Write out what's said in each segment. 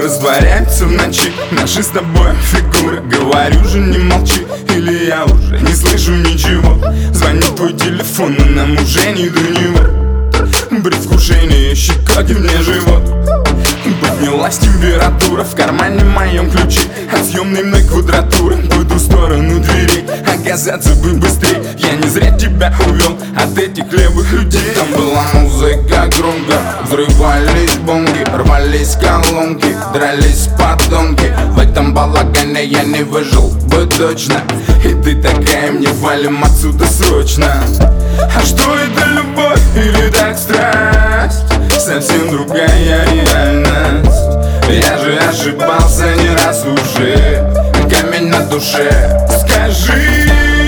растворяются в ночи наши с тобой фигуры. Говорю же, не молчи, или я уже не слышу ничего. Звонит твой телефон, но нам уже не до него. Предвкушение щекотит мне живот. Поднялась температура, в кармане моем ключи от съемной мной квадратуры. По ту сторону дверей оказаться бы быстрей. Я не зря тебя увел от этих левых людей. Там была музыка громко, взрывались бомги, рвались колонки, дрались подонки. В этом балагане я не выжил бы точно. И ты такая, мне валим отсюда срочно. А что это, любовь или так страсть? Совсем другая реальность. Я же ошибался не раз уже. Камень на душе. Скажи,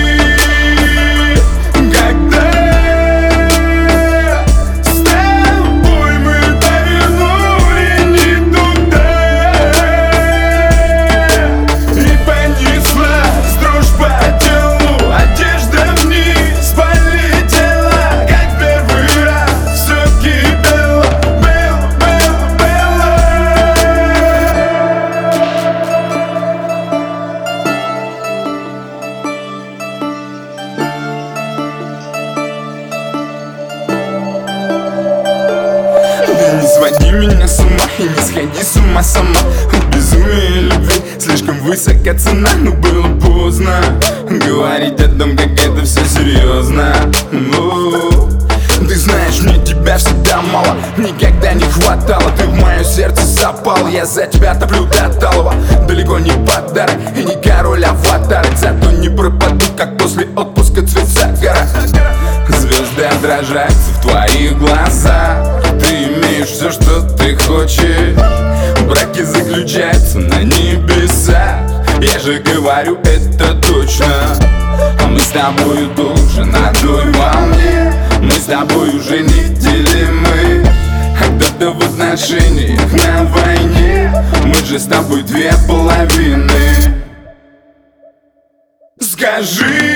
когда с тобой мы повернули не туда, и понеслась дрожь по телу, одежда вниз полетела, как первый раз все кипело. Не своди меня с ума и не сходи с ума сама. Безумие любви, слишком высока цена, но было поздно говорить о том, как это все серьезно. Ты знаешь, мне тебя всегда мало, никогда не хватало. Ты в мое сердце запал, я за тебя топлю до талого. Далеко не подарок и не король аватарок, зато не пропаду, как после отпуска цвет загара. Звезды отражаются в твоих глазах. Ты имеешь все, что ты хочешь. Браки заключаются на небесах. Я же говорю это точно. А мы с тобою тоже на той волне. Мы с тобой уже неделимы. А кто-то в отношениях на войне. Мы же с тобой две половины. Скажи,